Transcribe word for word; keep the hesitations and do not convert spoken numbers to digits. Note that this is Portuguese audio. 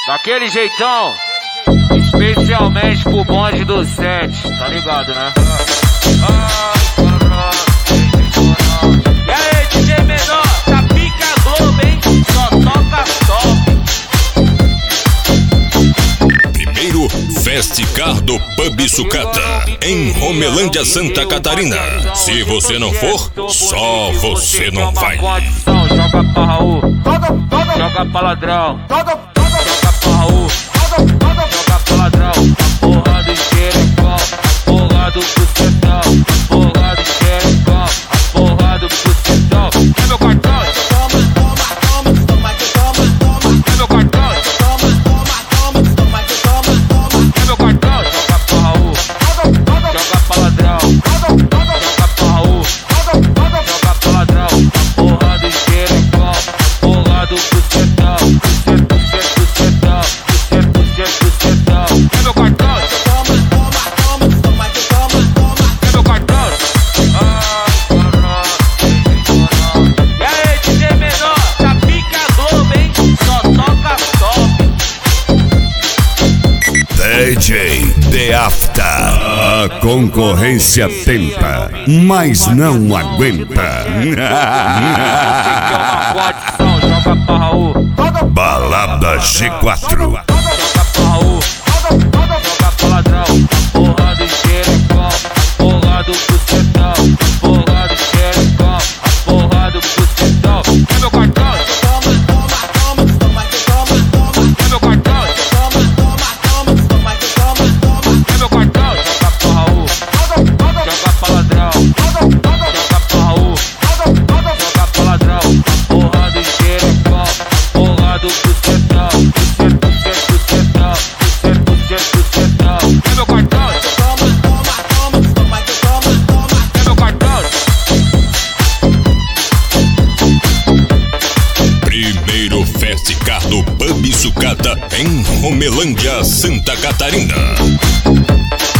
Daquele jeitão, especialmente pro bonde do sete, tá ligado, né? E aí, D J menor, tá pica Globo, hein? Só toca top. Primeiro Festicar do Pub Sucata, em Romelândia, Santa Catarina. Se você não for, só você não vai. Joga pra Raul, joga pra ladrão, joga pra Raul, joga pra ladrão. Porra do xerecão, porra do bucetão, porra do xerecão, porra do bucetão. É meu cartão, toma, toma, toma, toma, toma, toma. É meu cartão, toma, toma, toma, toma, toma, toma. É meu cartão, joga pra Raul, joga pra ladrão, joga pra Raul, joga pra ladrão. Porra do xerecão, porra do bucetão, bucetão, bucetão, bucetão. É meu cartão, toma, toma, toma, toma, toma, toma. É meu cartão. E aí, D J menor, tá pica Globo, hein? Só toca top. D J The After. A concorrência tenta, mas não aguenta. Joga pra Raul, Balada G quatro. joga pra Raul, joga pra ladrão. Porra do xerecão, porra do bucetão, porra do xerecão, porra do bucetão. É meu cartão, toma, toma, toma, toma, toma, toma. É meu cartão, toma, toma, toma, toma, toma, toma. É meu cartão, joga pra Raul, joga pra ladrão, joga pra Raul, joga pra ladrão. Porra do xerecão, porra do bucetão, bucetão, bucetão, bucetão. É meu cartão, toma, toma, toma, toma, toma, toma. É meu cartão. Primeiro Festicar do Pub Sucata, em Romelândia, Santa Catarina.